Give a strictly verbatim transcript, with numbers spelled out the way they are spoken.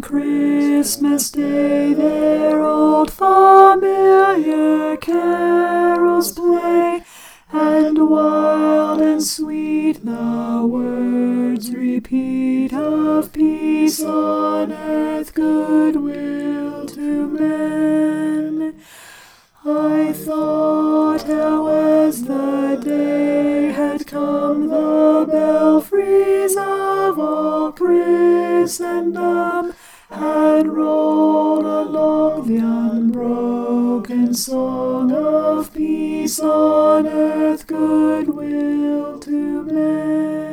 Christmas Day their old familiar carols play, and wild and sweet the words repeat of peace on earth, goodwill to men. I thought how as the day had come, the belfries of all Christendom had rolled along the unbroken song of peace on earth, goodwill to men.